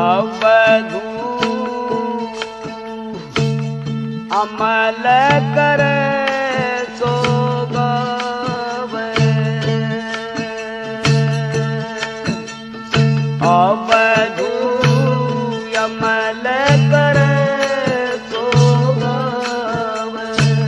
अवधू अमल करे सो गावे, अवधू अमल करे सो गावे।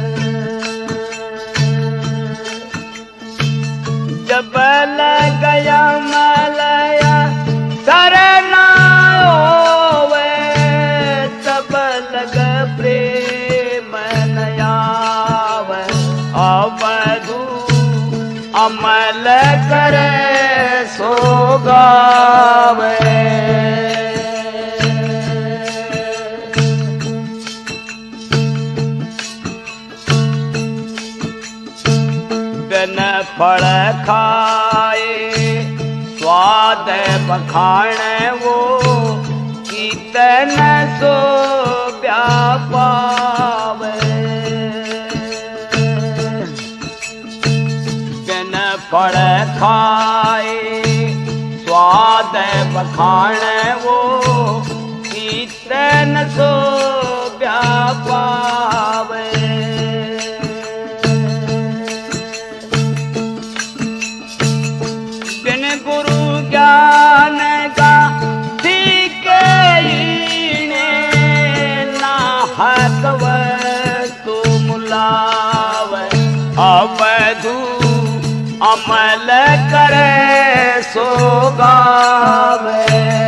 जब लग गया मलया सरना होवे, तब लग प्रेम नयावे। अवधू अमल करे सो गावे। बिन फल खाए स्वाद बखाण वो, कीर्तन सो व्यापावे। बिन फल खाए स्वाद बखाण वो, कीर्तन सो व्यापावे। गुरु ज्ञान का सीखे ना हक तू मुलावे। अवधू अमल करे सो गावे,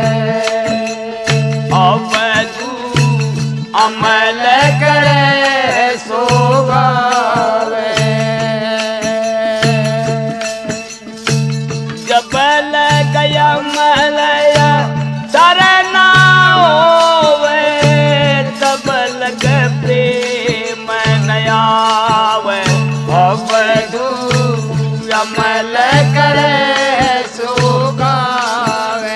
अवधू अमल करे सो गावे। जब लग गया मलया सरना होवे, तब लग प्रेम नयावे। अवधू अमल करे सो गावे।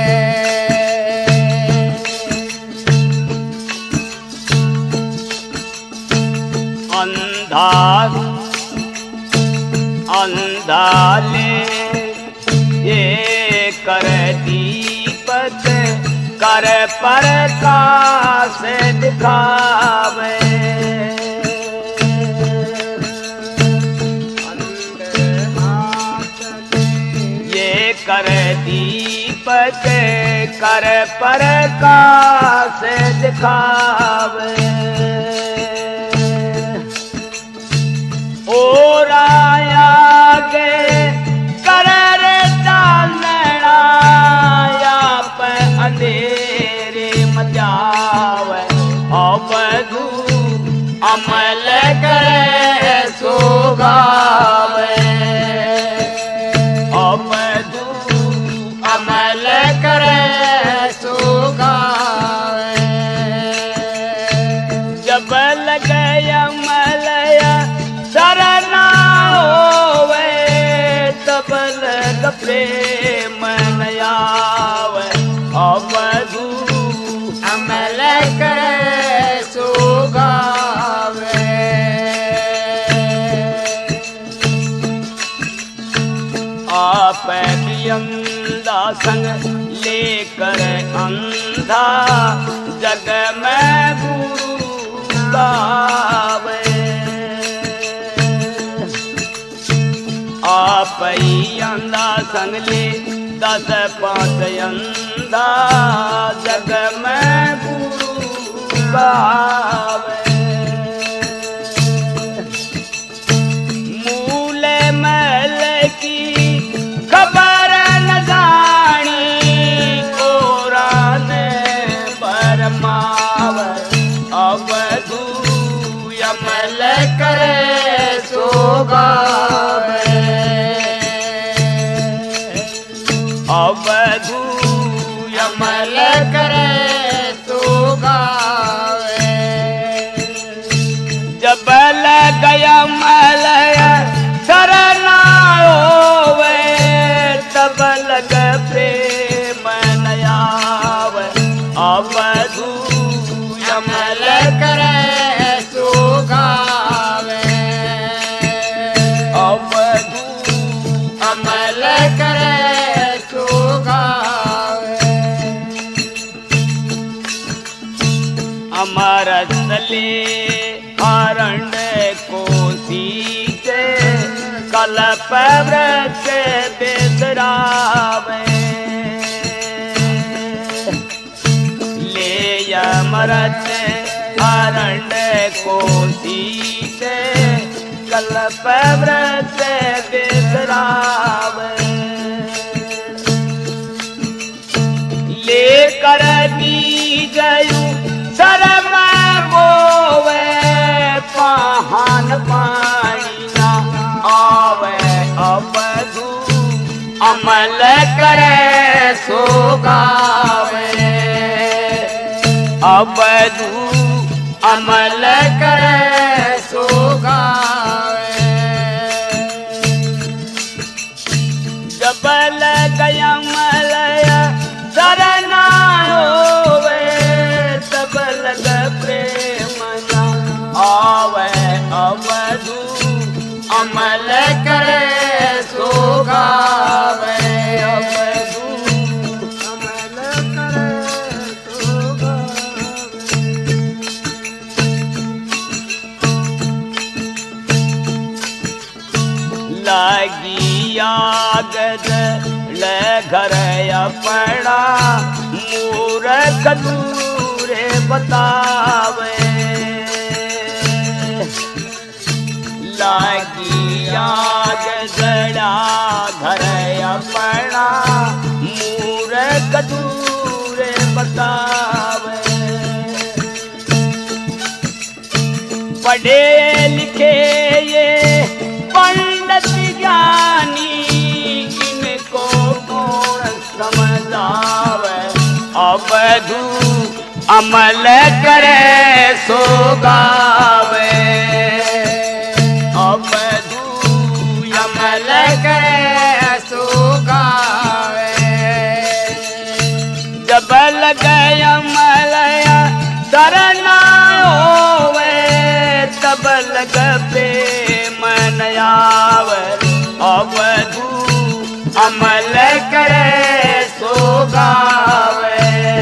अंधा अंधा ले ये कर दीपक कर प्रकाश दिखावे। ये कर दीपक कर प्रकाश दिखावे। और आया गे अंधेरे मचावे। अवधू अमल करे सो गावे, अवधू अमल करे सो गावे। जब लग गया मलया सरना होवे, तब लग प्रेम नयावे। अवधू अमल करे सो गावे। आप भी अंधा संग लेकर अंधा, जग में गुरु गावे। आप ही अंधा संग ले 10 5 अंधा, जग में गुरु गावे। मूल महल की खबर न जानी, कोरान बरमावे। अवधू अमल करे सो गावे, अवधू अमल करे सो गावे। जब लग गया मलया सरना होवे, तब लग प्रेम नयावे। अवधू अमल करे सो गावे, अवधू अमल करे सो गावे। परसले अरण्य को सींचे कल्प वृक्ष बिसरावे ले यमरज अरण्य को सींचे कल्प वृक्ष बिसरावे लेकर बीजयु शरम बोवे पहान पानी ना आवे अवधू अमल करे सो गावे अवधू अमल करे सो गावे जबल गया मलया शरणा होवे तब लग प्रेम ना आवे अवधू अमल करे सो गावे अवधू अमल करे सो गावे लागी आग ले घर अपना मूर्ख दूरे बतावे लागी आग जड़ा घर अपना मूर्ख दूरे बतावे पढ़े लिखे ये पंडित ज्ञानी इनको कौन समझावे अवधू अमल करे सो गावे अवधू अमल करे सो गावे जब लगे अमलया शरणा होवे तब लग प्रेम नयावे अवधू अमल करे सो गावे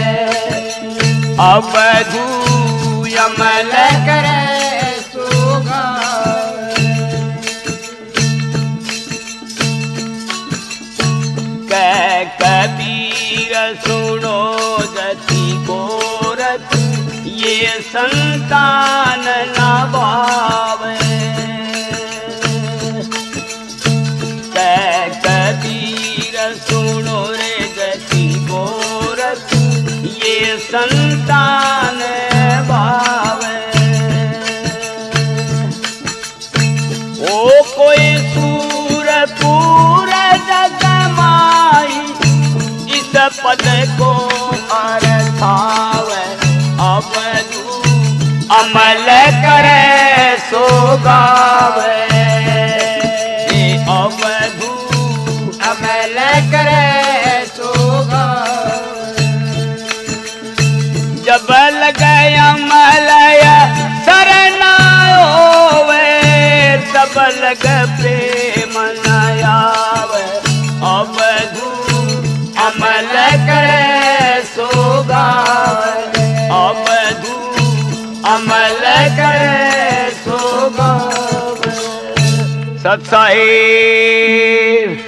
अवधू अमल करे सो गावे कह कबीर सुनो जति गोरख ये संतान न भावे कबीर सुनो रे जति गोरख ये संतान भावे ओ कोई सूरपुर जग माई इस पद को अर्थावे अवधू अमल करे सो गावे अवधू अमल करे सो गावे जब लगे अमलया शरणा होवे तब लग प्रेम नयावे अवधू अमल करे सो गावे अवधू अमल करे सो गावे सत्साई